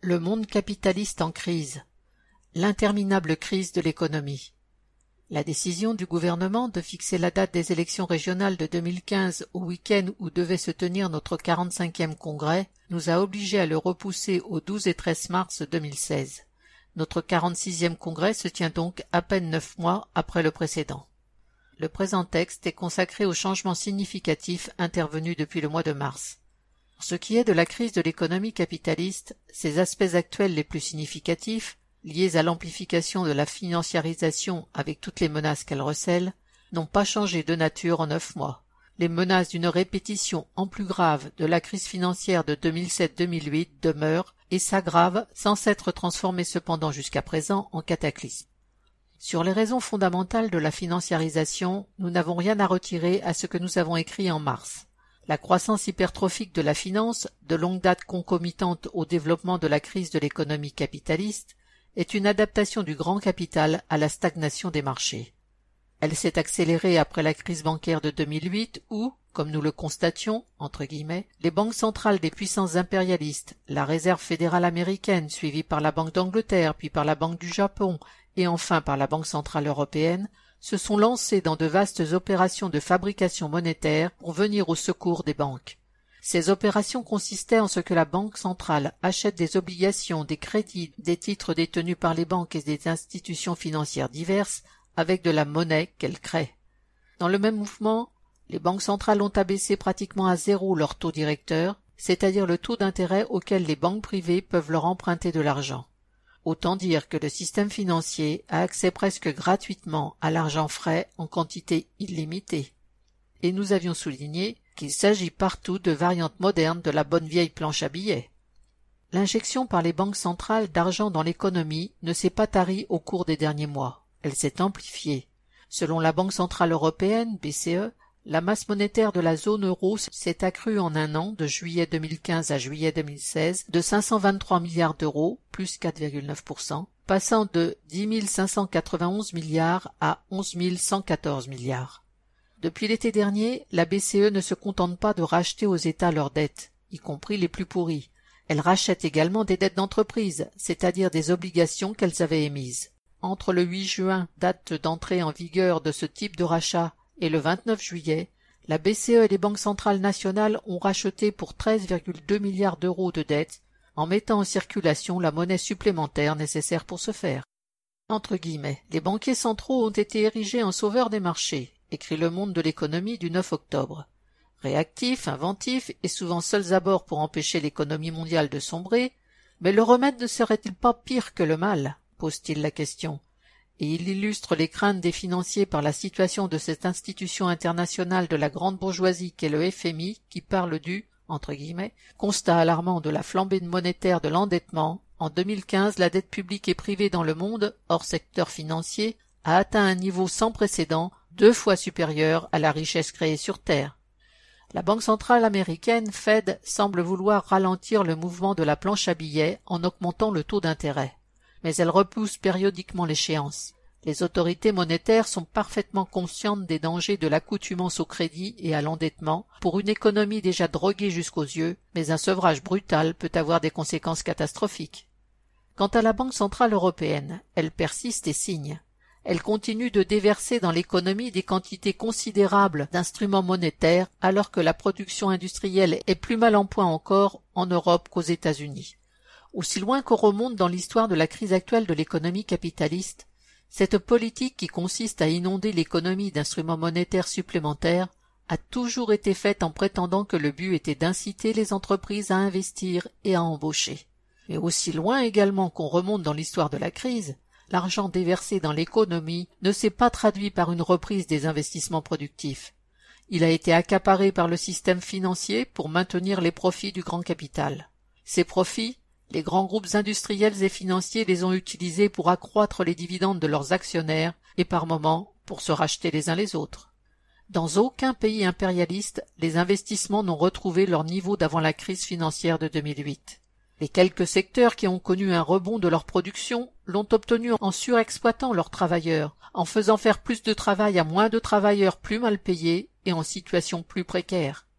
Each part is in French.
Le monde capitaliste en crise. L'interminable crise de l'économie. La décision du gouvernement de fixer la date des élections régionales de 2015 au week-end où devait se tenir notre 45e congrès nous a obligés à le repousser au 12 et 13 mars 2016. Notre 46e congrès se tient donc à peine 9 mois après le précédent. Le présent texte est consacré aux changements significatifs intervenus depuis le mois de mars. Pour ce qui est de la crise de l'économie capitaliste, ses aspects actuels les plus significatifs, liés à l'amplification de la financiarisation avec toutes les menaces qu'elle recèle, n'ont pas changé de nature en 9 mois. Les menaces d'une répétition en plus grave de la crise financière de 2007-2008 demeurent et s'aggravent sans s'être transformées cependant jusqu'à présent en cataclysme. Sur les raisons fondamentales de la financiarisation, nous n'avons rien à retirer à ce que nous avons écrit en mars. La croissance hypertrophique de la finance, de longue date concomitante au développement de la crise de l'économie capitaliste, est une adaptation du grand capital à la stagnation des marchés. Elle s'est accélérée après la crise bancaire de 2008 où, comme nous le constations, entre guillemets, les banques centrales des puissances impérialistes, la Réserve fédérale américaine suivie par la Banque d'Angleterre puis par la Banque du Japon et enfin par la Banque centrale européenne, se sont lancés dans de vastes opérations de fabrication monétaire pour venir au secours des banques. Ces opérations consistaient en ce que la Banque centrale achète des obligations, des crédits, des titres détenus par les banques et des institutions financières diverses avec de la monnaie qu'elle crée. Dans le même mouvement, les banques centrales ont abaissé pratiquement à zéro leur taux directeur, c'est-à-dire le taux d'intérêt auquel les banques privées peuvent leur emprunter de l'argent. Autant dire que le système financier a accès presque gratuitement à l'argent frais en quantité illimitée. Et nous avions souligné qu'il s'agit partout de variantes modernes de la bonne vieille planche à billets. L'injection par les banques centrales d'argent dans l'économie ne s'est pas tarie au cours des derniers mois. Elle s'est amplifiée. Selon la Banque centrale européenne, BCE, la masse monétaire de la zone euro s'est accrue en un an, de juillet 2015 à juillet 2016, de 523 milliards d'euros, plus 4,9%, passant de 10 591 milliards à 11 114 milliards. Depuis l'été dernier, la BCE ne se contente pas de racheter aux États leurs dettes, y compris les plus pourries. Elle rachète également des dettes d'entreprise, c'est-à-dire des obligations qu'elles avaient émises. Entre le 8 juin, date d'entrée en vigueur de ce type de rachat, et le 29 juillet, la BCE et les banques centrales nationales ont racheté pour 13,2 milliards d'euros de dettes, en mettant en circulation la monnaie supplémentaire nécessaire pour ce faire. Entre guillemets, les banquiers centraux ont été érigés en sauveurs des marchés, écrit Le Monde de l'économie du 9 octobre. Réactifs, inventifs et souvent seuls à bord pour empêcher l'économie mondiale de sombrer, mais le remède ne serait-il pas pire que le mal, pose-t-il la question. Et il illustre les craintes des financiers par la situation de cette institution internationale de la grande bourgeoisie qu'est le FMI, qui parle du, entre guillemets, constat alarmant de la flambée monétaire de l'endettement. En 2015, la dette publique et privée dans le monde, hors secteur financier, a atteint un niveau sans précédent, 2 fois supérieur à la richesse créée sur Terre. La Banque centrale américaine, Fed, semble vouloir ralentir le mouvement de la planche à billets en augmentant le taux d'intérêt. Mais elle repousse périodiquement l'échéance. Les autorités monétaires sont parfaitement conscientes des dangers de l'accoutumance au crédit et à l'endettement pour une économie déjà droguée jusqu'aux yeux, mais un sevrage brutal peut avoir des conséquences catastrophiques. Quant à la Banque centrale européenne, elle persiste et signe. Elle continue de déverser dans l'économie des quantités considérables d'instruments monétaires alors que la production industrielle est plus mal en point encore en Europe qu'aux États-Unis. Aussi loin qu'on remonte dans l'histoire de la crise actuelle de l'économie capitaliste, cette politique qui consiste à inonder l'économie d'instruments monétaires supplémentaires a toujours été faite en prétendant que le but était d'inciter les entreprises à investir et à embaucher. Mais aussi loin également qu'on remonte dans l'histoire de la crise, l'argent déversé dans l'économie ne s'est pas traduit par une reprise des investissements productifs. Il a été accaparé par le système financier pour maintenir les profits du grand capital. Ces profits, les grands groupes industriels et financiers les ont utilisés pour accroître les dividendes de leurs actionnaires et par moments pour se racheter les uns les autres. Dans aucun pays impérialiste, les investissements n'ont retrouvé leur niveau d'avant la crise financière de 2008. Les quelques secteurs qui ont connu un rebond de leur production l'ont obtenu en surexploitant leurs travailleurs, en faisant faire plus de travail à moins de travailleurs plus mal payés et en situation plus précaire.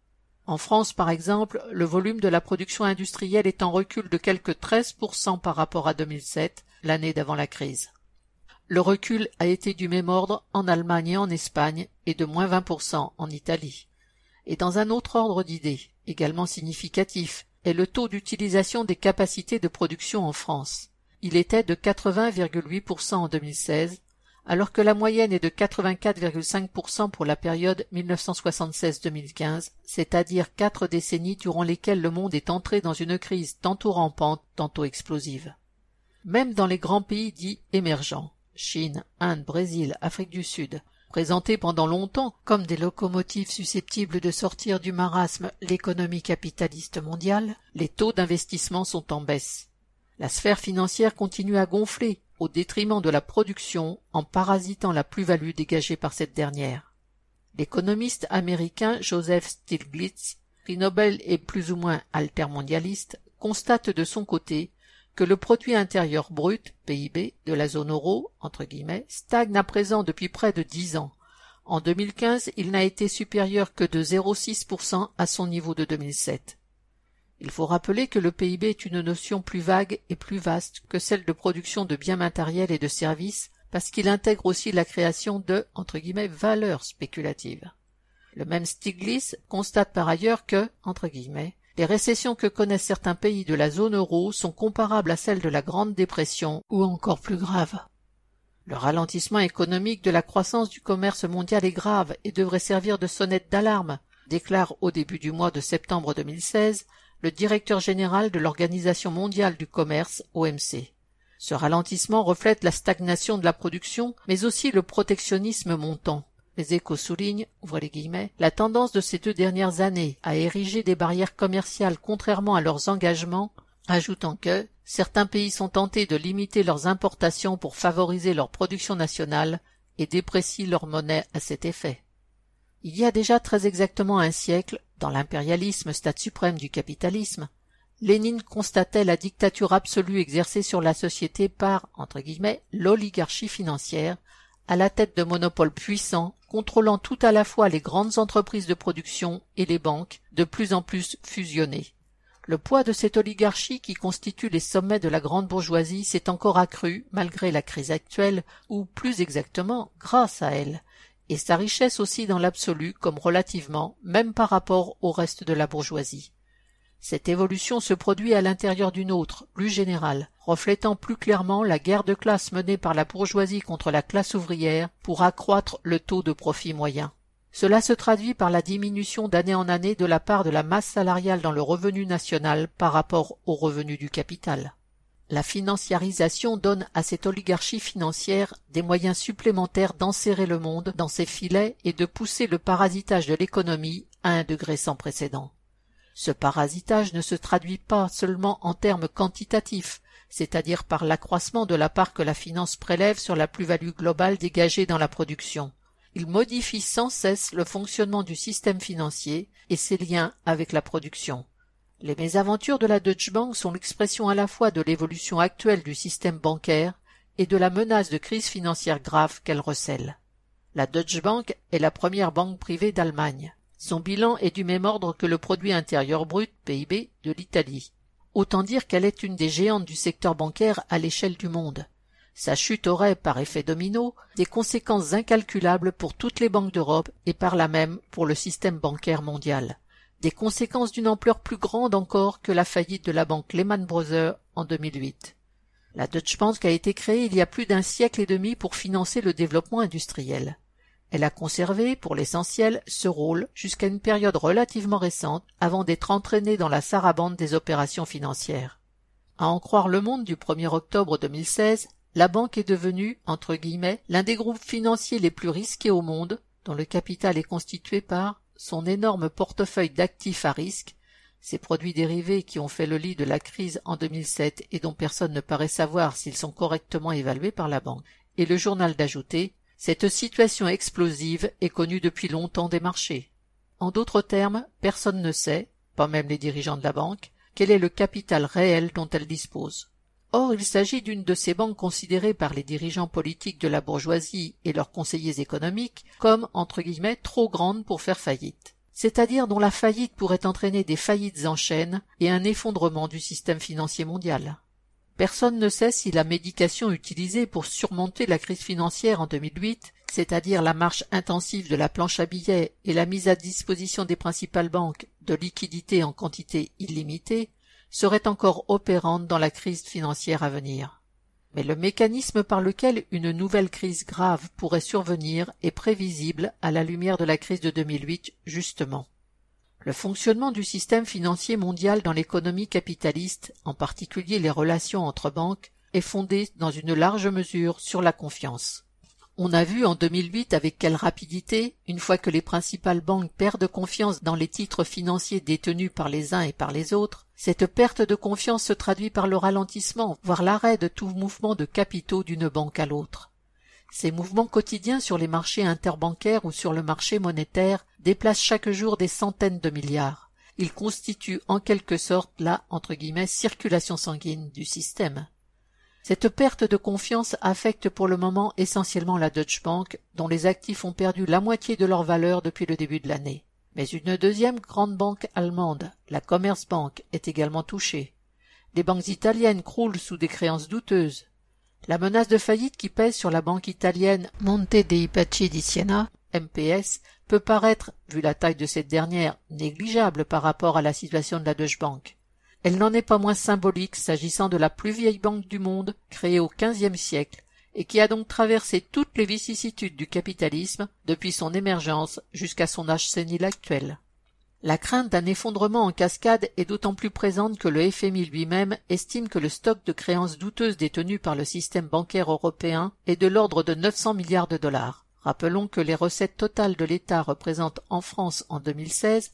En France, par exemple, le volume de la production industrielle est en recul de quelque 13% par rapport à 2007, l'année d'avant la crise. Le recul a été du même ordre en Allemagne et en Espagne et de moins 20% en Italie. Et dans un autre ordre d'idées, également significatif, est le taux d'utilisation des capacités de production en France. Il était de 80,8% en 2016, alors que la moyenne est de 84,5% pour la période 1976-2015, c'est-à-dire 4 décennies durant lesquelles le monde est entré dans une crise tantôt rampante, tantôt explosive. Même dans les grands pays dits émergents, Chine, Inde, Brésil, Afrique du Sud, présentés pendant longtemps comme des locomotives susceptibles de sortir du marasme l'économie capitaliste mondiale, les taux d'investissement sont en baisse. La sphère financière continue à gonfler au détriment de la production en parasitant la plus-value dégagée par cette dernière. L'économiste américain Joseph Stiglitz, prix Nobel et plus ou moins altermondialiste, constate de son côté que le produit intérieur brut, PIB, de la zone euro, entre guillemets, stagne à présent depuis près de 10 ans. En 2015, il n'a été supérieur que de 0,6% à son niveau de 2007. Il faut rappeler que le PIB est une notion plus vague et plus vaste que celle de production de biens matériels et de services, parce qu'il intègre aussi la création de, entre guillemets, valeurs spéculatives. Le même Stiglitz constate par ailleurs que, entre guillemets, les récessions que connaissent certains pays de la zone euro sont comparables à celles de la Grande Dépression ou encore plus graves. Le ralentissement économique de la croissance du commerce mondial est grave et devrait servir de sonnette d'alarme, déclare au début du mois de septembre 2016 le directeur général de l'Organisation mondiale du commerce, OMC. Ce ralentissement reflète la stagnation de la production, mais aussi le protectionnisme montant. Les Échos soulignent, ouvrez les guillemets, la tendance de ces 2 dernières années à ériger des barrières commerciales contrairement à leurs engagements, ajoutant que certains pays sont tentés de limiter leurs importations pour favoriser leur production nationale et déprécient leur monnaie à cet effet. Il y a déjà très exactement un siècle, dans l'impérialisme, stade suprême du capitalisme, Lénine constatait la dictature absolue exercée sur la société par, entre guillemets, l'oligarchie financière, à la tête de monopoles puissants, contrôlant tout à la fois les grandes entreprises de production et les banques, de plus en plus fusionnées. Le poids de cette oligarchie qui constitue les sommets de la grande bourgeoisie s'est encore accru malgré la crise actuelle, ou plus exactement grâce à elle, et sa richesse aussi dans l'absolu comme relativement, même par rapport au reste de la bourgeoisie. Cette évolution se produit à l'intérieur d'une autre, plus générale, reflétant plus clairement la guerre de classe menée par la bourgeoisie contre la classe ouvrière pour accroître le taux de profit moyen. Cela se traduit par la diminution d'année en année de la part de la masse salariale dans le revenu national par rapport au revenu du capital. La financiarisation donne à cette oligarchie financière des moyens supplémentaires d'enserrer le monde dans ses filets et de pousser le parasitage de l'économie à un degré sans précédent. Ce parasitage ne se traduit pas seulement en termes quantitatifs, c'est-à-dire par l'accroissement de la part que la finance prélève sur la plus-value globale dégagée dans la production. Il modifie sans cesse le fonctionnement du système financier et ses liens avec la production. Les mésaventures de la Deutsche Bank sont l'expression à la fois de l'évolution actuelle du système bancaire et de la menace de crise financière grave qu'elle recèle. La Deutsche Bank est la première banque privée d'Allemagne. Son bilan est du même ordre que le produit intérieur brut, PIB, de l'Italie. Autant dire qu'elle est une des géantes du secteur bancaire à l'échelle du monde. Sa chute aurait, par effet domino, des conséquences incalculables pour toutes les banques d'Europe et par là même pour le système bancaire mondial. Des conséquences d'une ampleur plus grande encore que la faillite de la banque Lehman Brothers en 2008. La Deutsche Bank a été créée il y a plus d'1 siècle et demi pour financer le développement industriel. Elle a conservé, pour l'essentiel, ce rôle jusqu'à une période relativement récente avant d'être entraînée dans la sarabande des opérations financières. À en croire Le Monde du 1er octobre 2016, la banque est devenue, entre guillemets, l'un des groupes financiers les plus risqués au monde, dont le capital est constitué par son énorme portefeuille d'actifs à risque, ces produits dérivés qui ont fait le lit de la crise en 2007 et dont personne ne paraît savoir s'ils sont correctement évalués par la banque, et le journal d'ajouter « Cette situation explosive est connue depuis longtemps des marchés. » En d'autres termes, personne ne sait, pas même les dirigeants de la banque, quel est le capital réel dont elle dispose. Or, il s'agit d'une de ces banques considérées par les dirigeants politiques de la bourgeoisie et leurs conseillers économiques comme, entre guillemets, trop grandes pour faire faillite. c'est-à-dire dont la faillite pourrait entraîner des faillites en chaîne et un effondrement du système financier mondial. Personne ne sait si la médication utilisée pour surmonter la crise financière en 2008, c'est-à-dire la marche intensive de la planche à billets et la mise à disposition des principales banques de liquidités en quantité illimitée, serait encore opérante dans la crise financière à venir. Mais le mécanisme par lequel une nouvelle crise grave pourrait survenir est prévisible à la lumière de la crise de 2008, justement. Le fonctionnement du système financier mondial dans l'économie capitaliste, en particulier les relations entre banques, est fondé dans une large mesure sur la confiance. On a vu en 2008 avec quelle rapidité, une fois que les principales banques perdent confiance dans les titres financiers détenus par les uns et par les autres, cette perte de confiance se traduit par le ralentissement, voire l'arrêt de tout mouvement de capitaux d'une banque à l'autre. Ces mouvements quotidiens sur les marchés interbancaires ou sur le marché monétaire déplacent chaque jour des centaines de milliards. Ils constituent en quelque sorte la, entre guillemets, circulation sanguine du système. Cette perte de confiance affecte pour le moment essentiellement la Deutsche Bank, dont les actifs ont perdu la moitié de leur valeur depuis le début de l'année. Mais une deuxième grande banque allemande, la Commerzbank, est également touchée. Les banques italiennes croulent sous des créances douteuses. La menace de faillite qui pèse sur la banque italienne Monte dei Paschi di Siena, MPS, peut paraître, vu la taille de cette dernière, négligeable par rapport à la situation de la Deutsche Bank. Elle n'en est pas moins symbolique s'agissant de la plus vieille banque du monde, créée au XVe siècle, et qui a donc traversé toutes les vicissitudes du capitalisme depuis son émergence jusqu'à son âge sénile actuel. La crainte d'un effondrement en cascade est d'autant plus présente que le FMI lui-même estime que le stock de créances douteuses détenues par le système bancaire européen est de l'ordre de 900 milliards de dollars. Rappelons que les recettes totales de l'État représentent en France en 2016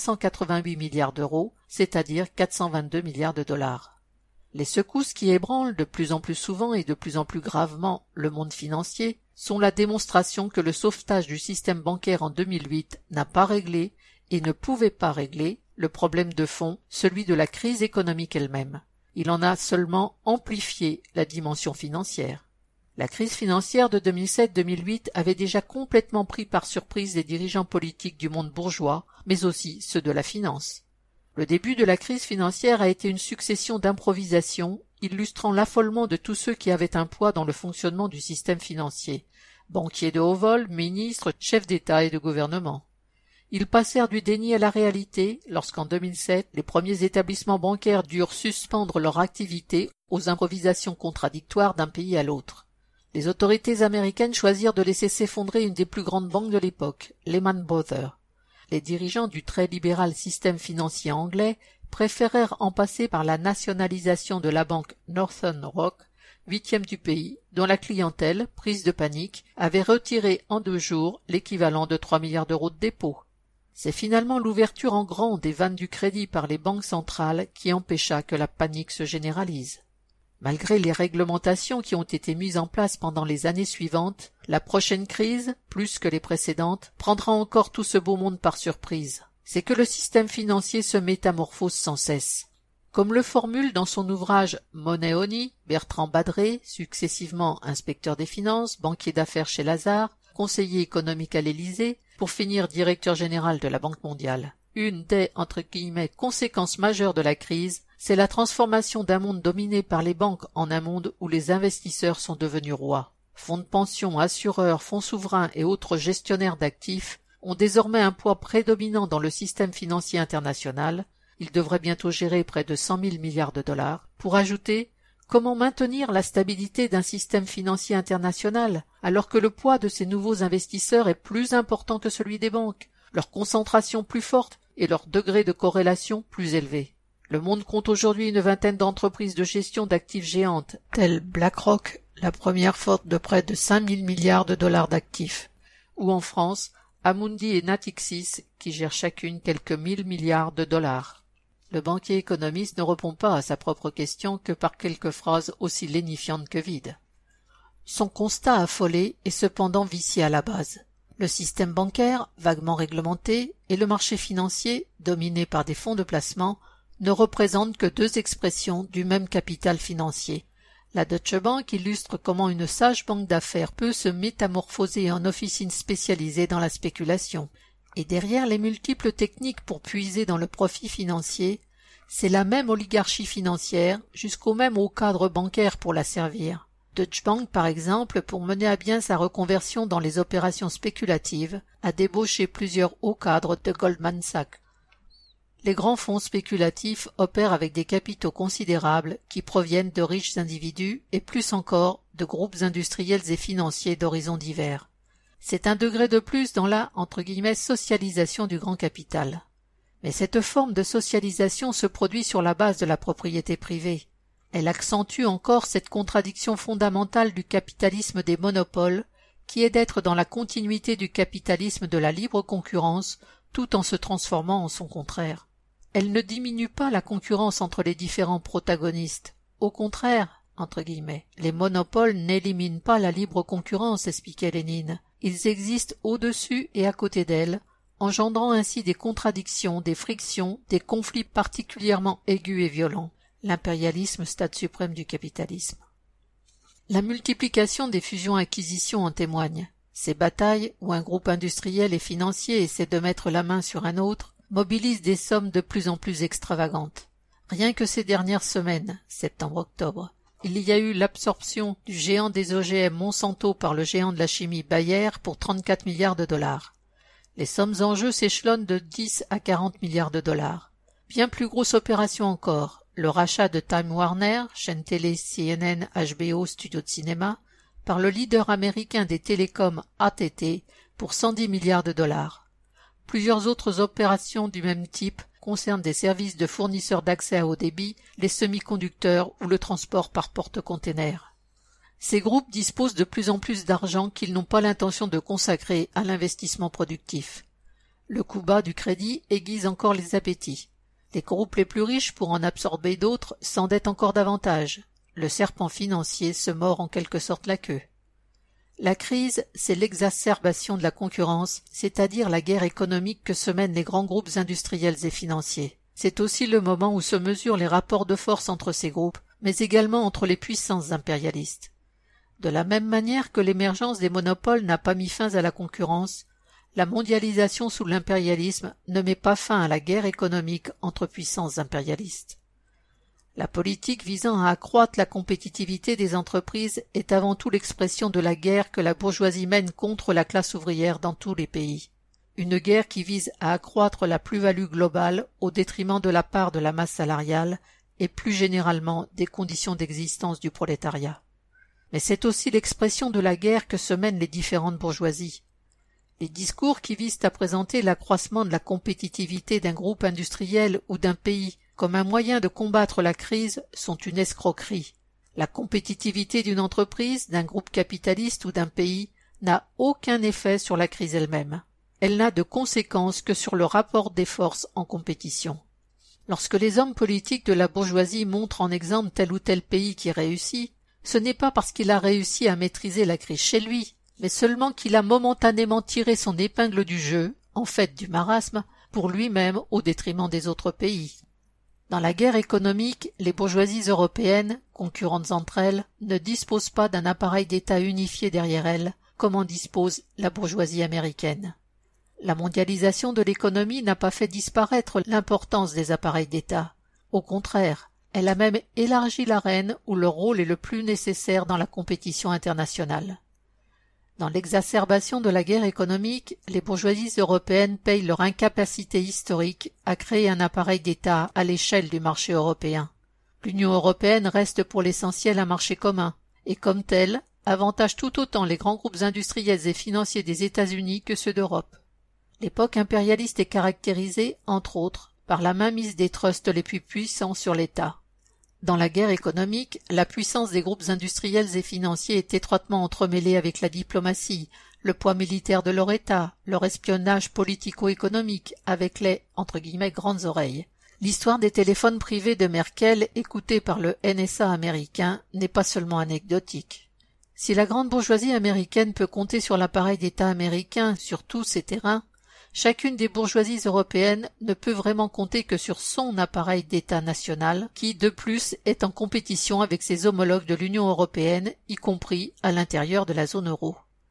388 milliards d'euros, c'est-à-dire 422 milliards de dollars. Les secousses qui ébranlent de plus en plus souvent et de plus en plus gravement le monde financier sont la démonstration que le sauvetage du système bancaire en 2008 n'a pas réglé et ne pouvait pas régler le problème de fond, celui de la crise économique elle-même. Il en a seulement amplifié la dimension financière. La crise financière de 2007-2008 avait déjà complètement pris par surprise les dirigeants politiques du monde bourgeois, mais aussi ceux de la finance. Le début de la crise financière a été une succession d'improvisations, illustrant l'affolement de tous ceux qui avaient un poids dans le fonctionnement du système financier, banquiers de haut vol, ministres, chefs d'État et de gouvernement. Ils passèrent du déni à la réalité lorsqu'en 2007, les premiers établissements bancaires durent suspendre leur activité aux improvisations contradictoires d'un pays à l'autre. Les autorités américaines choisirent de laisser s'effondrer une des plus grandes banques de l'époque, Lehman Brothers. Les dirigeants du très libéral système financier anglais préférèrent en passer par la nationalisation de la banque Northern Rock, 8e du pays, dont la clientèle, prise de panique, avait retiré en 2 jours l'équivalent de 3 milliards d'euros de dépôt. C'est finalement l'ouverture en grand des vannes du crédit par les banques centrales qui empêcha que la panique se généralise. Malgré les réglementations qui ont été mises en place pendant les années suivantes, la prochaine crise, plus que les précédentes, prendra encore tout ce beau monde par surprise. C'est que le système financier se métamorphose sans cesse. Comme le formule dans son ouvrage Money, Bertrand Badré, successivement inspecteur des finances, banquier d'affaires chez Lazard, conseiller économique à l'Élysée, pour finir directeur général de la Banque mondiale. Une des, entre guillemets, conséquences majeures de la crise, c'est la transformation d'un monde dominé par les banques en un monde où les investisseurs sont devenus rois. Fonds de pension, assureurs, fonds souverains et autres gestionnaires d'actifs ont désormais un poids prédominant dans le système financier international. Ils devraient bientôt gérer près de 100 000 milliards de dollars. Pour ajouter, comment maintenir la stabilité d'un système financier international alors que le poids de ces nouveaux investisseurs est plus important que celui des banques, leur concentration plus forte et leur degré de corrélation plus élevé? Le monde compte aujourd'hui une vingtaine d'entreprises de gestion d'actifs géantes, telles BlackRock, la première forte de près de 5 000 milliards de dollars d'actifs, ou en France, Amundi et Natixis, qui gèrent chacune quelques 1000 milliards de dollars. Le banquier économiste ne répond pas à sa propre question que par quelques phrases aussi lénifiantes que vides. Son constat affolé est cependant vicié à la base. Le système bancaire, vaguement réglementé, et le marché financier, dominé par des fonds de placement, ne représentent que 2 expressions du même capital financier. La Deutsche Bank illustre comment une sage banque d'affaires peut se métamorphoser en officine spécialisée dans la spéculation. Et derrière les multiples techniques pour puiser dans le profit financier, c'est la même oligarchie financière, jusqu'au même haut cadre bancaire pour la servir. Deutsche Bank, par exemple, pour mener à bien sa reconversion dans les opérations spéculatives, a débauché plusieurs hauts cadres de Goldman Sachs. Les grands fonds spéculatifs opèrent avec des capitaux considérables qui proviennent de riches individus et plus encore de groupes industriels et financiers d'horizons divers. C'est un degré de plus dans la « socialisation du grand capital ». Mais cette forme de socialisation se produit sur la base de la propriété privée. Elle accentue encore cette contradiction fondamentale du capitalisme des monopoles, qui est d'être dans la continuité du capitalisme de la libre concurrence, tout en se transformant en son contraire. Elle ne diminue pas la concurrence entre les différents protagonistes. Au contraire, entre guillemets, les monopoles n'éliminent pas la libre concurrence, expliquait Lénine. Ils existent au-dessus et à côté d'elle, engendrant ainsi des contradictions, des frictions, des conflits particulièrement aigus et violents. L'impérialisme, stade suprême du capitalisme. La multiplication des fusions-acquisitions en témoigne. Ces batailles, où un groupe industriel et financier essaie de mettre la main sur un autre, mobilisent des sommes de plus en plus extravagantes. Rien que ces dernières semaines, septembre-octobre, il y a eu l'absorption du géant des OGM Monsanto par le géant de la chimie Bayer pour 34 milliards de dollars. Les sommes en jeu s'échelonnent de 10 à 40 milliards de dollars. Bien plus grosse opération encore, le rachat de Time Warner, chaîne télé CNN, HBO, studio de cinéma, par le leader américain des télécoms AT&T pour 110 milliards de dollars. Plusieurs autres opérations du même type concernent des services de fournisseurs d'accès à haut débit, les semi-conducteurs ou le transport par porte-containers. Ces groupes disposent de plus en plus d'argent qu'ils n'ont pas l'intention de consacrer à l'investissement productif. Le coût bas du crédit aiguise encore les appétits. Les groupes les plus riches, pour en absorber d'autres, s'endettent encore davantage. Le serpent financier se mord en quelque sorte la queue. La crise, c'est l'exacerbation de la concurrence, c'est-à-dire la guerre économique que se mènent les grands groupes industriels et financiers. C'est aussi le moment où se mesurent les rapports de force entre ces groupes, mais également entre les puissances impérialistes. De la même manière que l'émergence des monopoles n'a pas mis fin à la concurrence, la mondialisation sous l'impérialisme ne met pas fin à la guerre économique entre puissances impérialistes. La politique visant à accroître la compétitivité des entreprises est avant tout l'expression de la guerre que la bourgeoisie mène contre la classe ouvrière dans tous les pays. Une guerre qui vise à accroître la plus-value globale au détriment de la part de la masse salariale et plus généralement des conditions d'existence du prolétariat. Mais c'est aussi l'expression de la guerre que se mènent les différentes bourgeoisies. Les discours qui visent à présenter l'accroissement de la compétitivité d'un groupe industriel ou d'un pays comme un moyen de combattre la crise sont une escroquerie. La compétitivité d'une entreprise, d'un groupe capitaliste ou d'un pays n'a aucun effet sur la crise elle-même. Elle n'a de conséquence que sur le rapport des forces en compétition. Lorsque les hommes politiques de la bourgeoisie montrent en exemple tel ou tel pays qui réussit, ce n'est pas parce qu'il a réussi à maîtriser la crise chez lui, mais seulement qu'il a momentanément tiré son épingle du jeu, en fait du marasme, pour lui-même au détriment des autres pays. Dans la guerre économique, les bourgeoisies européennes, concurrentes entre elles, ne disposent pas d'un appareil d'État unifié derrière elles, comme en dispose la bourgeoisie américaine. La mondialisation de l'économie n'a pas fait disparaître l'importance des appareils d'État. Au contraire, elle a même élargi l'arène où leur rôle est le plus nécessaire dans la compétition internationale. Dans l'exacerbation de la guerre économique, les bourgeoisies européennes payent leur incapacité historique à créer un appareil d'État à l'échelle du marché européen. L'Union européenne reste pour l'essentiel un marché commun, et comme tel, avantage tout autant les grands groupes industriels et financiers des États-Unis que ceux d'Europe. L'époque impérialiste est caractérisée, entre autres, par la mainmise des trusts les plus puissants sur l'État. Dans la guerre économique, la puissance des groupes industriels et financiers est étroitement entremêlée avec la diplomatie, le poids militaire de leur État, leur espionnage politico-économique avec les « grandes oreilles ». L'histoire des téléphones privés de Merkel écoutés par le NSA américain n'est pas seulement anecdotique. Si la grande bourgeoisie américaine peut compter sur l'appareil d'État américain sur tous ces terrains, chacune des bourgeoisies européennes ne peut vraiment compter que sur son appareil d'État national, qui, de plus, est en compétition avec ses homologues de l'Union européenne, y compris à l'intérieur de la zone euro.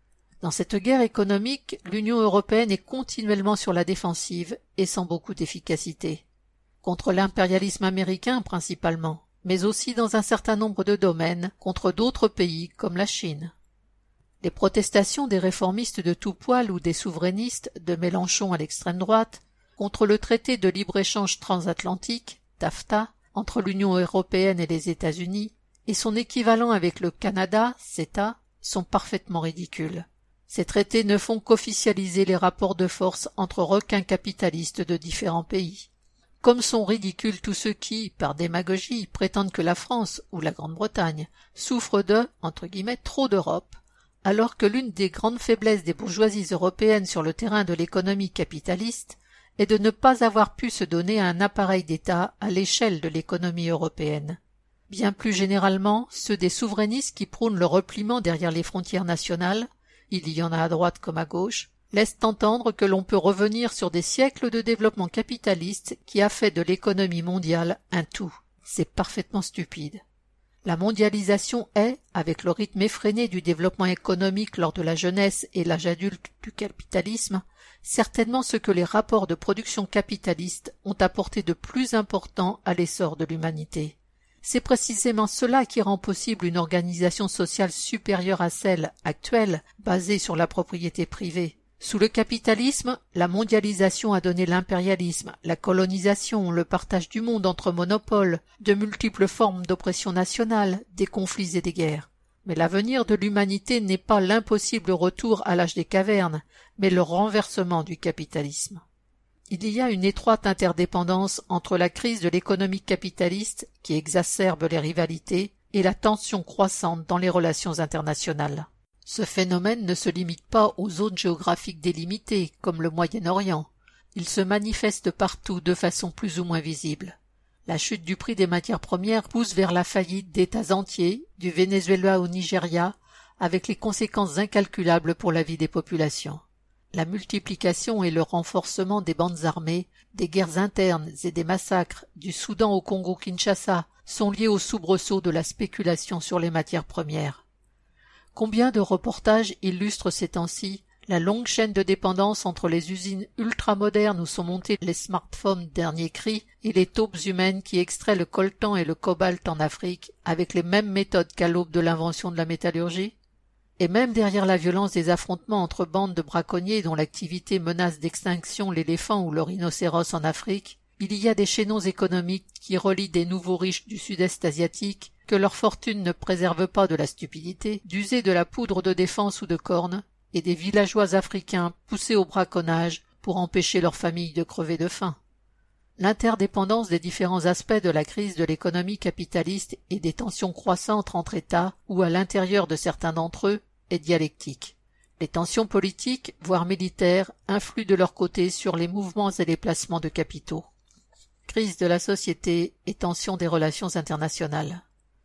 Dans cette guerre économique, l'Union européenne est continuellement sur la défensive et sans beaucoup d'efficacité. Contre l'impérialisme américain principalement, mais aussi dans un certain nombre de domaines contre d'autres pays comme la Chine. Les protestations des réformistes de tout poil ou des souverainistes, de Mélenchon à l'extrême droite, contre le traité de libre-échange transatlantique, TAFTA, entre l'Union européenne et les États-Unis, et son équivalent avec le Canada, CETA, sont parfaitement ridicules. Ces traités ne font qu'officialiser les rapports de force entre requins capitalistes de différents pays. Comme sont ridicules tous ceux qui, par démagogie, prétendent que la France ou la Grande-Bretagne souffrent de, entre guillemets, trop d'Europe, alors que l'une des grandes faiblesses des bourgeoisies européennes sur le terrain de l'économie capitaliste est de ne pas avoir pu se donner un appareil d'État à l'échelle de l'économie européenne. Bien plus généralement, ceux des souverainistes qui prônent le repliement derrière les frontières nationales, il y en a à droite comme à gauche, laissent entendre que l'on peut revenir sur des siècles de développement capitaliste qui a fait de l'économie mondiale un tout. C'est parfaitement stupide. La mondialisation est, avec le rythme effréné du développement économique lors de la jeunesse et l'âge adulte du capitalisme, certainement ce que les rapports de production capitalistes ont apporté de plus important à l'essor de l'humanité. C'est précisément cela qui rend possible une organisation sociale supérieure à celle actuelle, basée sur la propriété privée. Sous le capitalisme, la mondialisation a donné l'impérialisme, la colonisation, le partage du monde entre monopoles, de multiples formes d'oppression nationale, des conflits et des guerres. Mais l'avenir de l'humanité n'est pas l'impossible retour à l'âge des cavernes, mais le renversement du capitalisme. Il y a une étroite interdépendance entre la crise de l'économie capitaliste, qui exacerbe les rivalités, et la tension croissante dans les relations internationales. Ce phénomène ne se limite pas aux zones géographiques délimitées, comme le Moyen-Orient. Il se manifeste partout de façon plus ou moins visible. La chute du prix des matières premières pousse vers la faillite d'États entiers, du Venezuela au Nigeria, avec les conséquences incalculables pour la vie des populations. La multiplication et le renforcement des bandes armées, des guerres internes et des massacres, du Soudan au Congo-Kinshasa, sont liés au soubresaut de la spéculation sur les matières premières. Combien de reportages illustrent ces temps-ci la longue chaîne de dépendance entre les usines ultramodernes où sont montés les smartphones dernier cri et les taupes humaines qui extraient le coltan et le cobalt en Afrique avec les mêmes méthodes qu'à l'aube de l'invention de la métallurgie? Et même derrière la violence des affrontements entre bandes de braconniers dont l'activité menace d'extinction l'éléphant ou le rhinocéros en Afrique, il y a des chaînons économiques qui relient des nouveaux riches du sud-est asiatique que leur fortune ne préserve pas de la stupidité, d'user de la poudre de défense ou de corne, et des villageois africains poussés au braconnage pour empêcher leurs familles de crever de faim. L'interdépendance des différents aspects de la crise de l'économie capitaliste et des tensions croissantes entre États ou à l'intérieur de certains d'entre eux est dialectique. Les tensions politiques, voire militaires, influent de leur côté sur les mouvements et les placements de capitaux. Crise de la société et tension des relations internationales.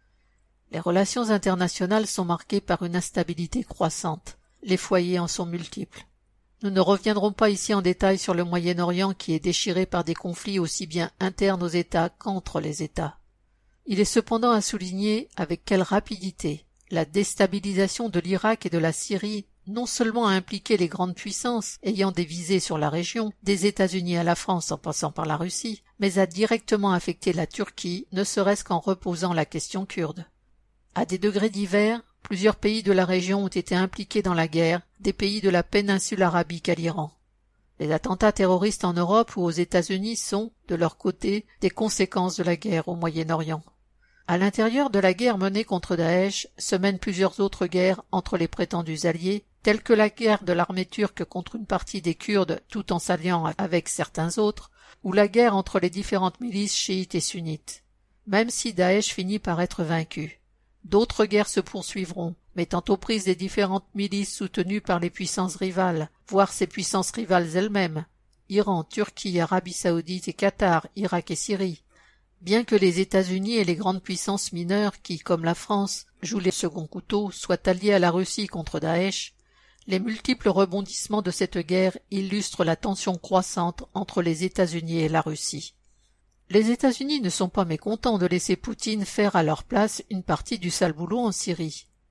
Les relations internationales sont marquées par une instabilité croissante. Les foyers en sont multiples. Nous ne reviendrons pas ici en détail sur le Moyen-Orient qui est déchiré par des conflits aussi bien internes aux États qu'entre les États. Il est cependant à souligner avec quelle rapidité la déstabilisation de l'Irak et de la Syrie non seulement a impliqué les grandes puissances ayant des visées sur la région, des États-Unis à la France en passant par la Russie, mais a directement affecté la Turquie, ne serait-ce qu'en reposant la question kurde. À des degrés divers, plusieurs pays de la région ont été impliqués dans la guerre, des pays de la péninsule arabique à l'Iran. Les attentats terroristes en Europe ou aux États-Unis sont, de leur côté, des conséquences de la guerre au Moyen-Orient. À l'intérieur de la guerre menée contre Daesh se mènent plusieurs autres guerres entre les prétendus alliés, telles que la guerre de l'armée turque contre une partie des Kurdes tout en s'alliant avec certains autres, ou la guerre entre les différentes milices chiites et sunnites. Même si Daesh finit par être vaincu. D'autres guerres se poursuivront, mettant aux prises les différentes milices soutenues par les puissances rivales, voire ces puissances rivales elles-mêmes, Iran, Turquie, Arabie saoudite et Qatar, Irak et Syrie. Bien que les États-Unis et les grandes puissances mineures qui, comme la France, jouent les seconds couteaux, soient alliés à la Russie contre Daesh, les multiples rebondissements de cette guerre illustrent la tension croissante entre les États-Unis et la Russie. Les États-Unis ne sont pas mécontents de laisser Poutine faire à leur place une partie du sale boulot en Syrie.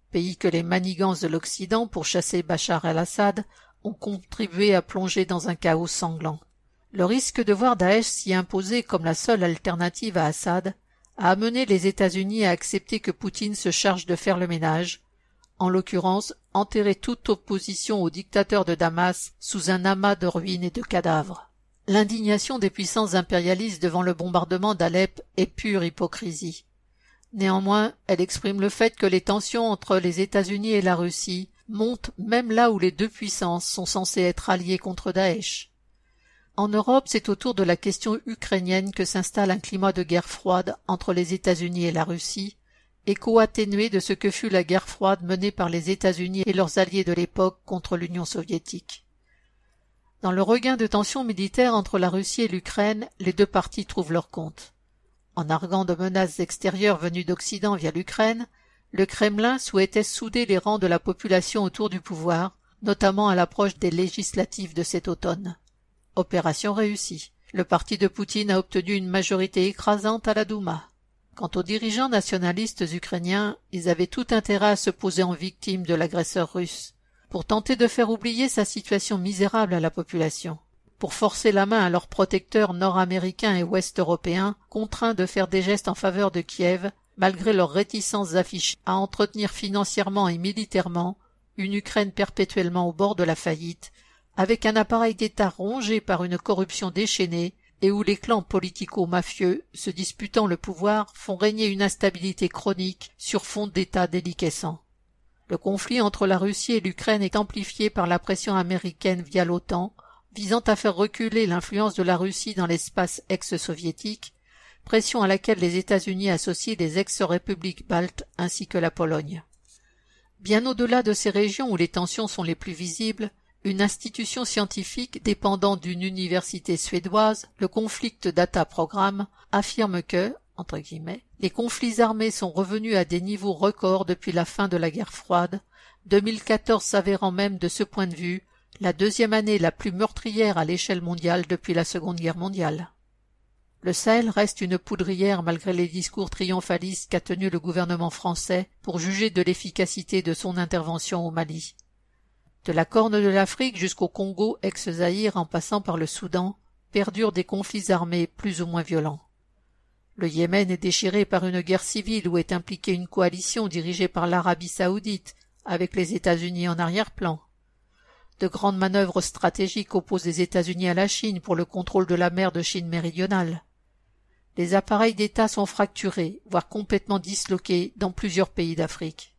pays que les manigances de l'Occident pour chasser Bachar el-Assad ont contribué à plonger dans un chaos sanglant. Le risque de voir Daesh s'y imposer comme la seule alternative à Assad a amené les États-Unis à accepter que Poutine se charge de faire le ménage, en l'occurrence enterrer toute opposition au dictateur de Damas sous un amas de ruines et de cadavres. L'indignation des puissances impérialistes devant le bombardement d'Alep est pure hypocrisie. Néanmoins, elle exprime le fait que les tensions entre les États-Unis et la Russie montent même là où les deux puissances sont censées être alliées contre Daesh. En Europe, c'est autour de la question ukrainienne que s'installe un climat de guerre froide entre les États-Unis et la Russie, écho atténué de ce que fut la guerre froide menée par les États-Unis et leurs alliés de l'époque contre l'Union soviétique. Dans le regain de tensions militaires entre la Russie et l'Ukraine, les deux parties trouvent leur compte. En arguant de menaces extérieures venues d'Occident via l'Ukraine, le Kremlin souhaitait souder les rangs de la population autour du pouvoir, notamment à l'approche des législatives de cet automne. Opération réussie. Le parti de Poutine a obtenu une majorité écrasante à la Douma. Quant aux dirigeants nationalistes ukrainiens, ils avaient tout intérêt à se poser en victime de l'agresseur russe, pour tenter de faire oublier sa situation misérable à la population, pour forcer la main à leurs protecteurs nord-américains et ouest-européens, contraints de faire des gestes en faveur de Kiev, malgré leurs réticences affichées à entretenir financièrement et militairement une Ukraine perpétuellement au bord de la faillite, avec un appareil d'État rongé par une corruption déchaînée et où les clans politico-mafieux, se disputant le pouvoir, font régner une instabilité chronique sur fond d'État déliquescent. Le conflit entre la Russie et l'Ukraine est amplifié par la pression américaine via l'OTAN, visant à faire reculer l'influence de la Russie dans l'espace ex-soviétique, pression à laquelle les États-Unis associent les ex-républiques baltes ainsi que la Pologne. Bien au-delà de ces régions où les tensions sont les plus visibles, une institution scientifique dépendant d'une université suédoise, le Conflict Data Programme, affirme que, entre guillemets, les conflits armés sont revenus à des niveaux records depuis la fin de la guerre froide, 2014 s'avérant même de ce point de vue la deuxième année la plus meurtrière à l'échelle mondiale depuis la Seconde Guerre mondiale. Le Sahel reste une poudrière malgré les discours triomphalistes qu'a tenus le gouvernement français pour juger de l'efficacité de son intervention au Mali. De la Corne de l'Afrique jusqu'au Congo ex-Zaïre en passant par le Soudan, perdurent des conflits armés plus ou moins violents. Le Yémen est déchiré par une guerre civile où est impliquée une coalition dirigée par l'Arabie saoudite, avec les États-Unis en arrière-plan. De grandes manœuvres stratégiques opposent les États-Unis à la Chine pour le contrôle de la mer de Chine méridionale. Les appareils d'État sont fracturés, voire complètement disloqués dans plusieurs pays d'Afrique.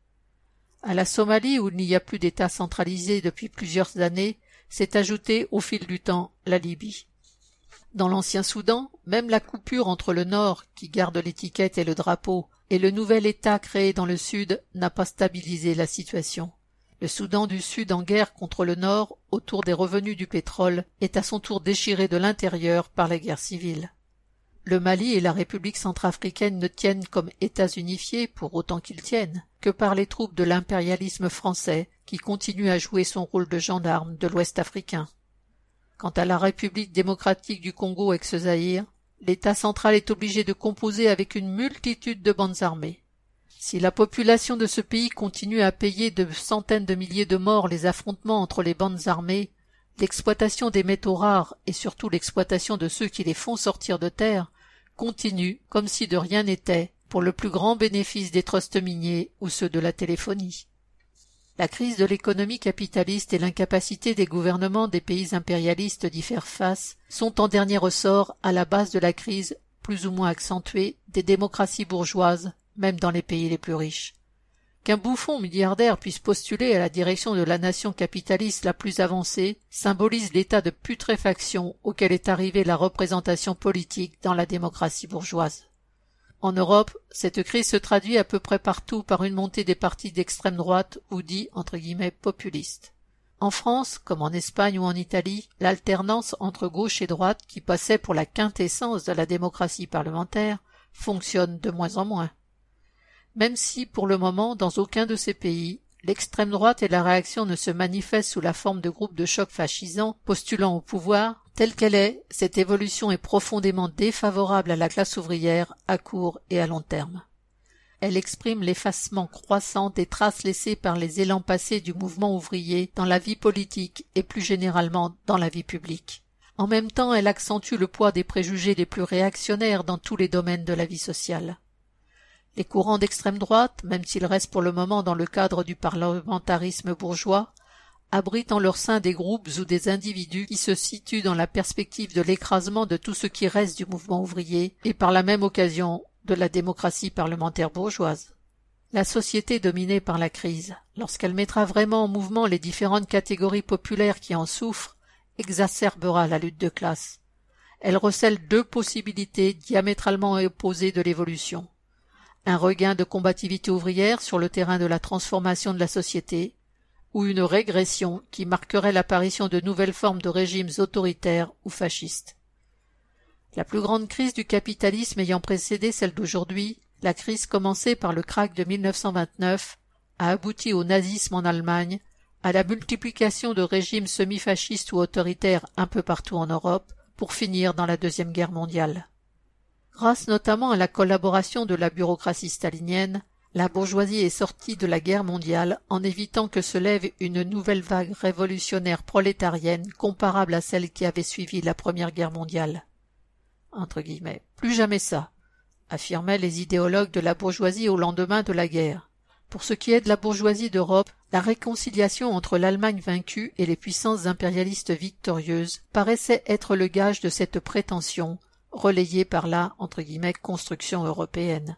À la Somalie, où il n'y a plus d'État centralisé depuis plusieurs années, s'est ajoutée au fil du temps la Libye. Dans l'ancien Soudan, même la coupure entre le Nord, qui garde l'étiquette et le drapeau, et le nouvel État créé dans le Sud n'a pas stabilisé la situation. Le Soudan du Sud en guerre contre le Nord, autour des revenus du pétrole, est à son tour déchiré de l'intérieur par la guerre civile. Le Mali et la République centrafricaine ne tiennent comme États unifiés, pour autant qu'ils tiennent, que par les troupes de l'impérialisme français, qui continue à jouer son rôle de gendarme de l'Ouest africain. Quant à la République démocratique du Congo ex-Zaïre, l'État central est obligé de composer avec une multitude de bandes armées. Si la population de ce pays continue à payer de centaines de milliers de morts les affrontements entre les bandes armées, l'exploitation des métaux rares et surtout l'exploitation de ceux qui les font sortir de terre continue comme si de rien n'était pour le plus grand bénéfice des trusts miniers ou ceux de la téléphonie. La crise de l'économie capitaliste et l'incapacité des gouvernements des pays impérialistes d'y faire face sont en dernier ressort à la base de la crise plus ou moins accentuée des démocraties bourgeoises, même dans les pays les plus riches. Qu'un bouffon milliardaire puisse postuler à la direction de la nation capitaliste la plus avancée symbolise l'état de putréfaction auquel est arrivée la représentation politique dans la démocratie bourgeoise. En Europe, cette crise se traduit à peu près partout par une montée des partis d'extrême droite ou dits entre guillemets populistes. En France, comme en Espagne ou en Italie, l'alternance entre gauche et droite, qui passait pour la quintessence de la démocratie parlementaire, fonctionne de moins en moins. Même si, pour le moment, dans aucun de ces pays, l'extrême droite et la réaction ne se manifestent sous la forme de groupes de choc fascisants postulant au pouvoir, telle qu'elle est, cette évolution est profondément défavorable à la classe ouvrière à court et à long terme. Elle exprime l'effacement croissant des traces laissées par les élans passés du mouvement ouvrier dans la vie politique et plus généralement dans la vie publique. En même temps, elle accentue le poids des préjugés les plus réactionnaires dans tous les domaines de la vie sociale. Les courants d'extrême droite, même s'ils restent pour le moment dans le cadre du parlementarisme bourgeois, abritent en leur sein des groupes ou des individus qui se situent dans la perspective de l'écrasement de tout ce qui reste du mouvement ouvrier et par la même occasion de la démocratie parlementaire bourgeoise. La société dominée par la crise, lorsqu'elle mettra vraiment en mouvement les différentes catégories populaires qui en souffrent, exacerbera la lutte de classe. Elle recèle deux possibilités diamétralement opposées de l'évolution. Un regain de combativité ouvrière sur le terrain de la transformation de la société, ou une régression qui marquerait l'apparition de nouvelles formes de régimes autoritaires ou fascistes. La plus grande crise du capitalisme ayant précédé celle d'aujourd'hui, la crise commencée par le krach de 1929, a abouti au nazisme en Allemagne, à la multiplication de régimes semi-fascistes ou autoritaires un peu partout en Europe, pour finir dans la Deuxième Guerre mondiale. Grâce notamment à la collaboration de la bureaucratie stalinienne, la bourgeoisie est sortie de la guerre mondiale en évitant que se lève une nouvelle vague révolutionnaire prolétarienne comparable à celle qui avait suivi la Première Guerre mondiale. Entre guillemets. Plus jamais ça, affirmaient les idéologues de la bourgeoisie au lendemain de la guerre. Pour ce qui est de la bourgeoisie d'Europe, la réconciliation entre l'Allemagne vaincue et les puissances impérialistes victorieuses paraissait être le gage de cette prétention, relayée par la entre guillemets, construction européenne.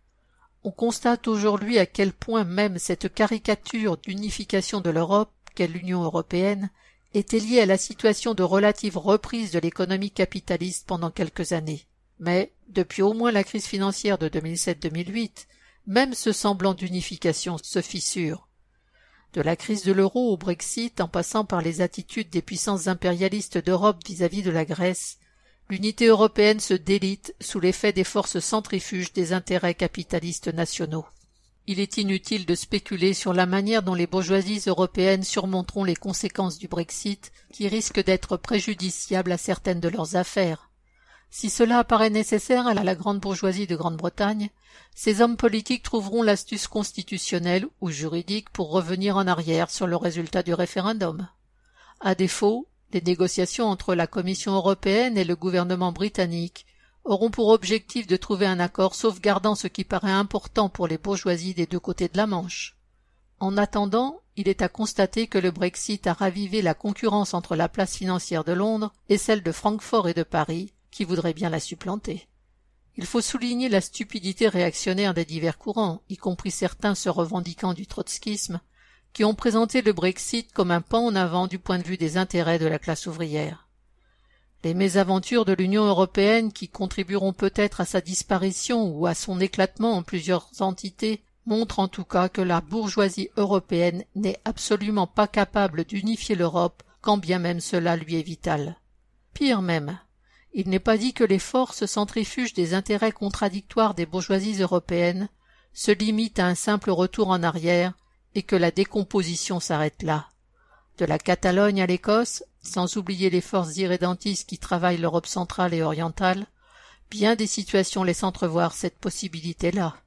On constate aujourd'hui à quel point même cette caricature d'unification de l'Europe, qu'est l'Union européenne, était liée à la situation de relative reprise de l'économie capitaliste pendant quelques années. Mais, depuis au moins la crise financière de 2007-2008, même ce semblant d'unification se fissure. De la crise de l'euro au Brexit, en passant par les attitudes des puissances impérialistes d'Europe vis-à-vis de la Grèce, l'unité européenne se délite sous l'effet des forces centrifuges des intérêts capitalistes nationaux. Il est inutile de spéculer sur la manière dont les bourgeoisies européennes surmonteront les conséquences du Brexit, qui risquent d'être préjudiciables à certaines de leurs affaires. Si cela apparaît nécessaire à la grande bourgeoisie de Grande-Bretagne, ces hommes politiques trouveront l'astuce constitutionnelle ou juridique pour revenir en arrière sur le résultat du référendum. À défaut, les négociations entre la Commission européenne et le gouvernement britannique auront pour objectif de trouver un accord sauvegardant ce qui paraît important pour les bourgeoisies des deux côtés de la Manche. En attendant, il est à constater que le Brexit a ravivé la concurrence entre la place financière de Londres et celle de Francfort et de Paris, qui voudraient bien la supplanter. Il faut souligner la stupidité réactionnaire des divers courants, y compris certains se revendiquant du trotskisme, qui ont présenté le Brexit comme un pas en avant du point de vue des intérêts de la classe ouvrière. Les mésaventures de l'Union européenne, qui contribueront peut-être à sa disparition ou à son éclatement en plusieurs entités, montrent en tout cas que la bourgeoisie européenne n'est absolument pas capable d'unifier l'Europe, quand bien même cela lui est vital. Pire même, il n'est pas dit que les forces centrifuges des intérêts contradictoires des bourgeoisies européennes se limitent à un simple retour en arrière et que la décomposition s'arrête là. De la Catalogne à l'Écosse, sans oublier les forces irrédentistes qui travaillent l'Europe centrale et orientale, bien des situations laissent entrevoir cette possibilité-là.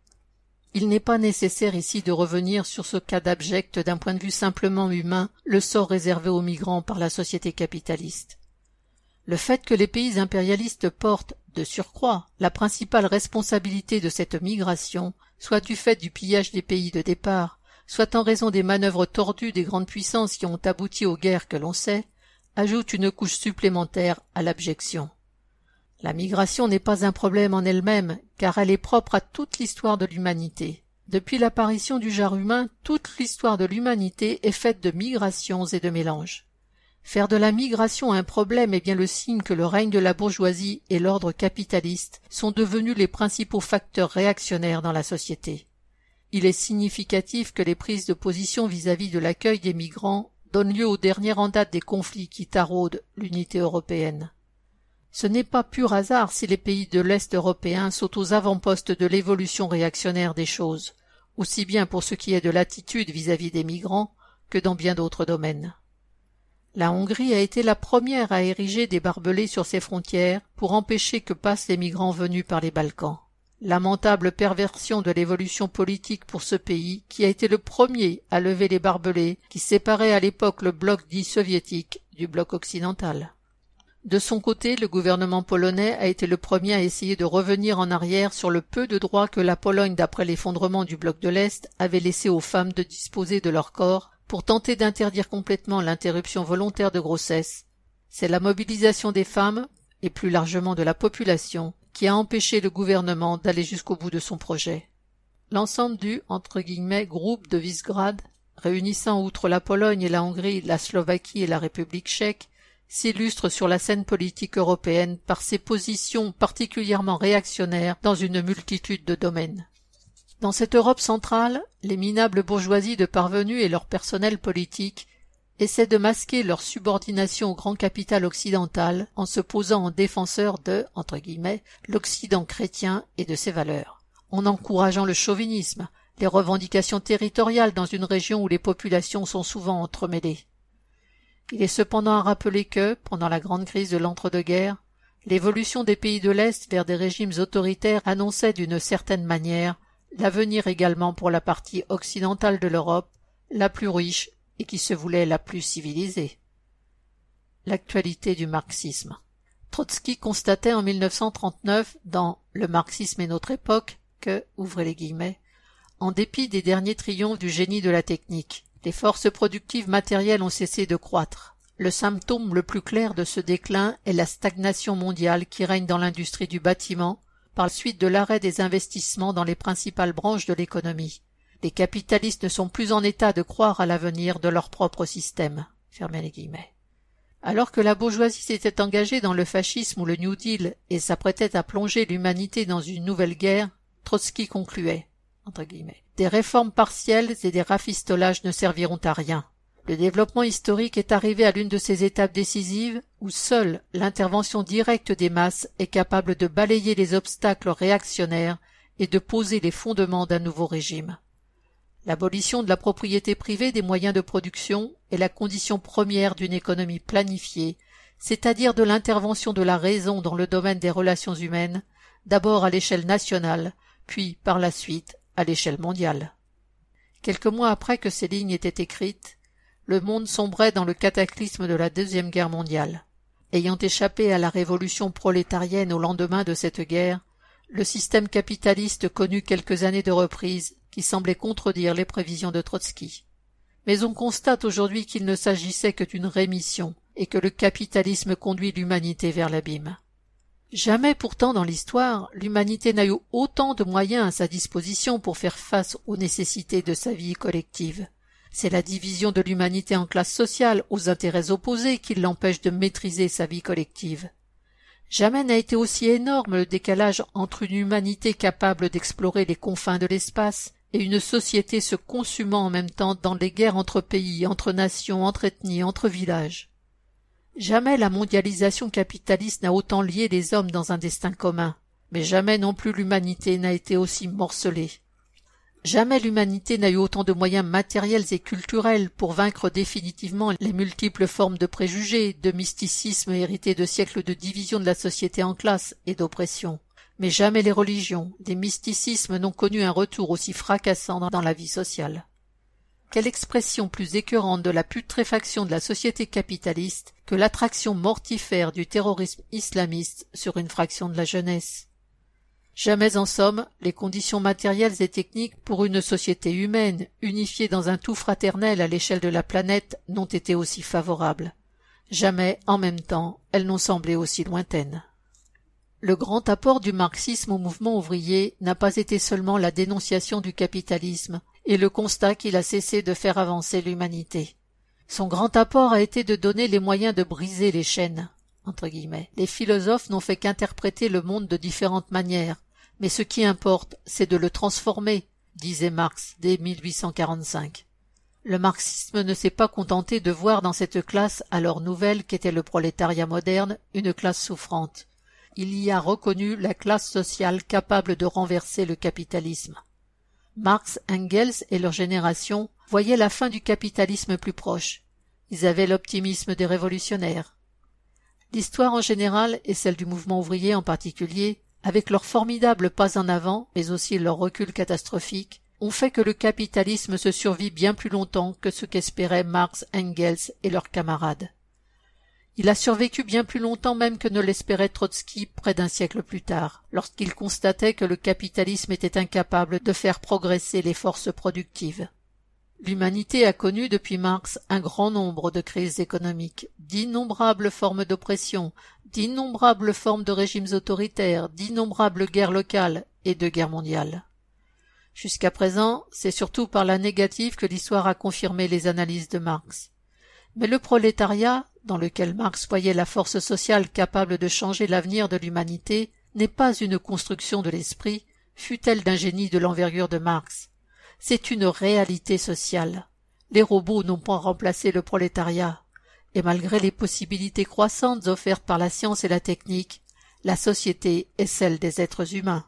Il n'est pas nécessaire ici de revenir sur ce cas d'abject d'un point de vue simplement humain, le sort réservé aux migrants par la société capitaliste. Le fait que les pays impérialistes portent, de surcroît, la principale responsabilité de cette migration, soit du fait du pillage des pays de départ, soit en raison des manœuvres tordues des grandes puissances qui ont abouti aux guerres que l'on sait, ajoute une couche supplémentaire à l'abjection. La migration n'est pas un problème en elle-même, car elle est propre à toute l'histoire de l'humanité. Depuis l'apparition du genre humain, toute l'histoire de l'humanité est faite de migrations et de mélanges. Faire de la migration un problème est bien le signe que le règne de la bourgeoisie et l'ordre capitaliste sont devenus les principaux facteurs réactionnaires dans la société. Il est significatif que les prises de position vis-à-vis de l'accueil des migrants donnent lieu au dernier en date des conflits qui taraudent l'unité européenne. Ce n'est pas pur hasard si les pays de l'Est européen sont aux avant-postes de l'évolution réactionnaire des choses, aussi bien pour ce qui est de l'attitude vis-à-vis des migrants que dans bien d'autres domaines. La Hongrie a été la première à ériger des barbelés sur ses frontières pour empêcher que passent les migrants venus par les Balkans. Lamentable perversion de l'évolution politique pour ce pays qui a été le premier à lever les barbelés qui séparaient à l'époque le bloc dit soviétique du bloc occidental. De son côté, le gouvernement polonais a été le premier à essayer de revenir en arrière sur le peu de droits que la Pologne, d'après l'effondrement du bloc de l'Est, avait laissé aux femmes de disposer de leur corps pour tenter d'interdire complètement l'interruption volontaire de grossesse. C'est la mobilisation des femmes, et plus largement de la population, qui a empêché le gouvernement d'aller jusqu'au bout de son projet. L'ensemble du « groupe de Visegrad », réunissant outre la Pologne et la Hongrie, la Slovaquie et la République tchèque, s'illustre sur la scène politique européenne par ses positions particulièrement réactionnaires dans une multitude de domaines. Dans cette Europe centrale, les minables bourgeoisies de parvenus et leur personnel politique essaient de masquer leur subordination au grand capital occidental en se posant en défenseurs de « l'Occident chrétien et de ses valeurs », en encourageant le chauvinisme, les revendications territoriales dans une région où les populations sont souvent entremêlées. Il est cependant à rappeler que, pendant la grande crise de l'entre-deux-guerres, l'évolution des pays de l'Est vers des régimes autoritaires annonçait d'une certaine manière l'avenir également pour la partie occidentale de l'Europe, la plus riche et qui se voulait la plus civilisée. L'actualité du marxisme. Trotsky constatait en 1939 dans « Le marxisme et notre époque » que, ouvrez les guillemets, en dépit des derniers triomphes du génie de la technique, les forces productives matérielles ont cessé de croître. Le symptôme le plus clair de ce déclin est la stagnation mondiale qui règne dans l'industrie du bâtiment, par suite de l'arrêt des investissements dans les principales branches de l'économie. Les capitalistes ne sont plus en état de croire à l'avenir de leur propre système. Fermez les guillemets. Alors que la bourgeoisie s'était engagée dans le fascisme ou le New Deal et s'apprêtait à plonger l'humanité dans une nouvelle guerre, Trotsky concluait entre guillemets, « Des réformes partielles et des rafistolages ne serviront à rien. Le développement historique est arrivé à l'une de ces étapes décisives où seule l'intervention directe des masses est capable de balayer les obstacles réactionnaires et de poser les fondements d'un nouveau régime. L'abolition de la propriété privée des moyens de production est la condition première d'une économie planifiée, c'est-à-dire de l'intervention de la raison dans le domaine des relations humaines, d'abord à l'échelle nationale, puis, par la suite, à l'échelle mondiale. » Quelques mois après que ces lignes étaient écrites, le monde sombrait dans le cataclysme de la Deuxième Guerre mondiale. Ayant échappé à la révolution prolétarienne au lendemain de cette guerre, le système capitaliste connut quelques années de reprise qui semblaient contredire les prévisions de Trotsky. Mais on constate aujourd'hui qu'il ne s'agissait que d'une rémission et que le capitalisme conduit l'humanité vers l'abîme. Jamais pourtant dans l'histoire, l'humanité n'a eu autant de moyens à sa disposition pour faire face aux nécessités de sa vie collective. C'est la division de l'humanité en classes sociales aux intérêts opposés qui l'empêche de maîtriser sa vie collective. Jamais n'a été aussi énorme le décalage entre une humanité capable d'explorer les confins de l'espace et une société se consumant en même temps dans des guerres entre pays, entre nations, entre ethnies, entre villages. Jamais la mondialisation capitaliste n'a autant lié les hommes dans un destin commun, mais jamais non plus l'humanité n'a été aussi morcelée. Jamais l'humanité n'a eu autant de moyens matériels et culturels pour vaincre définitivement les multiples formes de préjugés, de mysticisme hérité de siècles de division de la société en classes et d'oppression. Mais jamais les religions, les mysticismes n'ont connu un retour aussi fracassant dans la vie sociale. Quelle expression plus écœurante de la putréfaction de la société capitaliste que l'attraction mortifère du terrorisme islamiste sur une fraction de la jeunesse. Jamais en somme, les conditions matérielles et techniques pour une société humaine, unifiée dans un tout fraternel à l'échelle de la planète, n'ont été aussi favorables. Jamais, en même temps, elles n'ont semblé aussi lointaines. Le grand apport du marxisme au mouvement ouvrier n'a pas été seulement la dénonciation du capitalisme et le constat qu'il a cessé de faire avancer l'humanité. Son grand apport a été de donner les moyens de briser les chaînes, entre guillemets. Les philosophes n'ont fait qu'interpréter le monde de différentes manières, mais ce qui importe, c'est de le transformer, disait Marx dès 1845. Le marxisme ne s'est pas contenté de voir dans cette classe alors nouvelle qu'était le prolétariat moderne une classe souffrante. Il y a reconnu la classe sociale capable de renverser le capitalisme. Marx, Engels et leur génération voyaient la fin du capitalisme plus proche. Ils avaient l'optimisme des révolutionnaires. L'histoire en général, et celle du mouvement ouvrier en particulier, avec leur formidable pas en avant, mais aussi leur recul catastrophique, ont fait que le capitalisme se survit bien plus longtemps que ce qu'espéraient Marx, Engels et leurs camarades. Il a survécu bien plus longtemps même que ne l'espérait Trotsky près d'un siècle plus tard, lorsqu'il constatait que le capitalisme était incapable de faire progresser les forces productives. L'humanité a connu depuis Marx un grand nombre de crises économiques, d'innombrables formes d'oppression, d'innombrables formes de régimes autoritaires, d'innombrables guerres locales et de guerres mondiales. Jusqu'à présent, c'est surtout par la négative que l'histoire a confirmé les analyses de Marx. Mais le prolétariat, dans lequel Marx voyait la force sociale capable de changer l'avenir de l'humanité, n'est pas une construction de l'esprit, fût-elle d'un génie de l'envergure de Marx. C'est une réalité sociale. Les robots n'ont pas remplacé le prolétariat, et malgré les possibilités croissantes offertes par la science et la technique, la société est celle des êtres humains.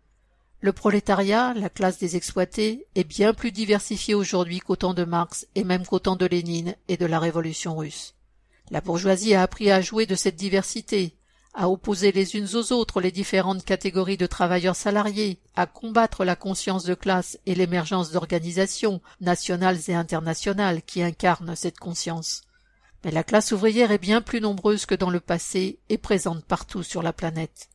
Le prolétariat, la classe des exploités, est bien plus diversifié aujourd'hui qu'au temps de Marx et même qu'au temps de Lénine et de la Révolution russe. La bourgeoisie a appris à jouer de cette diversité, à opposer les unes aux autres les différentes catégories de travailleurs salariés, à combattre la conscience de classe et l'émergence d'organisations nationales et internationales qui incarnent cette conscience. Mais la classe ouvrière est bien plus nombreuse que dans le passé et présente partout sur la planète.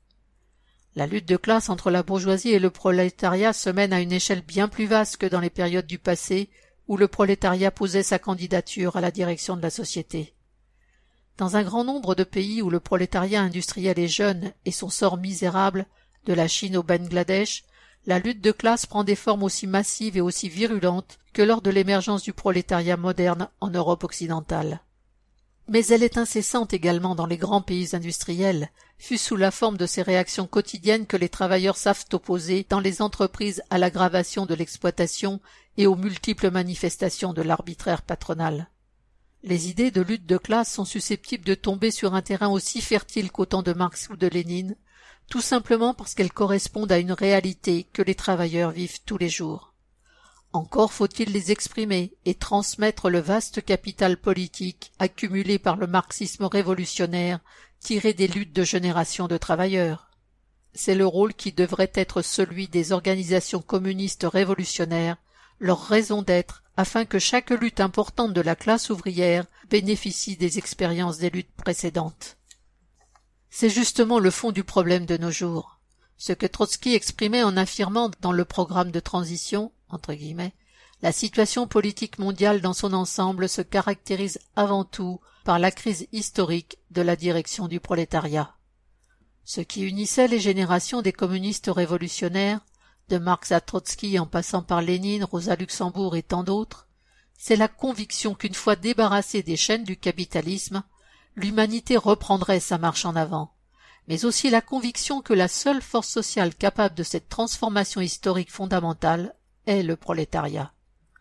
La lutte de classe entre la bourgeoisie et le prolétariat se mène à une échelle bien plus vaste que dans les périodes du passé où le prolétariat posait sa candidature à la direction de la société. Dans un grand nombre de pays où le prolétariat industriel est jeune et son sort misérable, de la Chine au Bangladesh, la lutte de classe prend des formes aussi massives et aussi virulentes que lors de l'émergence du prolétariat moderne en Europe occidentale. Mais elle est incessante également dans les grands pays industriels, fût sous la forme de ces réactions quotidiennes que les travailleurs savent opposer dans les entreprises à l'aggravation de l'exploitation et aux multiples manifestations de l'arbitraire patronal. Les idées de lutte de classe sont susceptibles de tomber sur un terrain aussi fertile qu'au temps de Marx ou de Lénine, tout simplement parce qu'elles correspondent à une réalité que les travailleurs vivent tous les jours. Encore faut-il les exprimer et transmettre le vaste capital politique accumulé par le marxisme révolutionnaire tiré des luttes de générations de travailleurs. C'est le rôle qui devrait être celui des organisations communistes révolutionnaires, leur raison d'être, afin que chaque lutte importante de la classe ouvrière bénéficie des expériences des luttes précédentes. C'est justement le fond du problème de nos jours. Ce que Trotsky exprimait en affirmant dans le programme de transition, entre guillemets, la situation politique mondiale dans son ensemble se caractérise avant tout par la crise historique de la direction du prolétariat. Ce qui unissait les générations des communistes révolutionnaires, de Marx à Trotsky en passant par Lénine, Rosa Luxembourg et tant d'autres, c'est la conviction qu'une fois débarrassée des chaînes du capitalisme, l'humanité reprendrait sa marche en avant, mais aussi la conviction que la seule force sociale capable de cette transformation historique fondamentale est le prolétariat.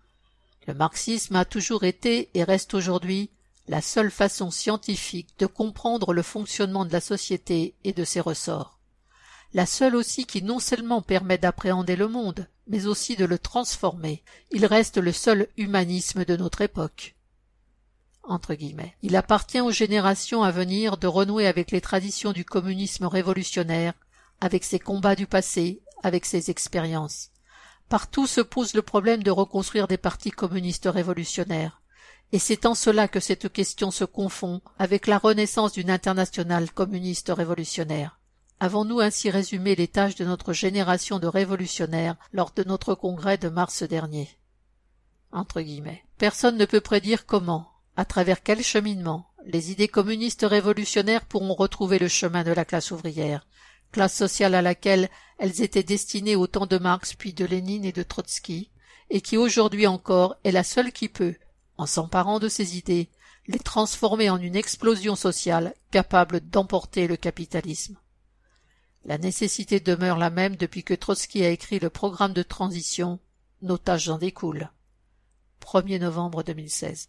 Le marxisme a toujours été et reste aujourd'hui la seule façon scientifique de comprendre le fonctionnement de la société et de ses ressorts. La seule aussi qui non seulement permet d'appréhender le monde, mais aussi de le transformer. Il reste le seul humanisme de notre époque. Entre guillemets. Il appartient aux générations à venir de renouer avec les traditions du communisme révolutionnaire, avec ses combats du passé, avec ses expériences. Partout se pose le problème de reconstruire des partis communistes révolutionnaires. Et c'est en cela que cette question se confond avec la renaissance d'une internationale communiste révolutionnaire. Avons-nous ainsi résumé les tâches de notre génération de révolutionnaires lors de notre congrès de mars dernier? Entre guillemets. Personne ne peut prédire comment, à travers quel cheminement, les idées communistes révolutionnaires pourront retrouver le chemin de la classe ouvrière, classe sociale à laquelle elles étaient destinées au temps de Marx puis de Lénine et de Trotsky, et qui aujourd'hui encore est la seule qui peut, en s'emparant de ces idées, les transformer en une explosion sociale capable d'emporter le capitalisme. La nécessité demeure la même depuis que Trotsky a écrit le programme de transition, nos tâches en découlent. 1er novembre 2016.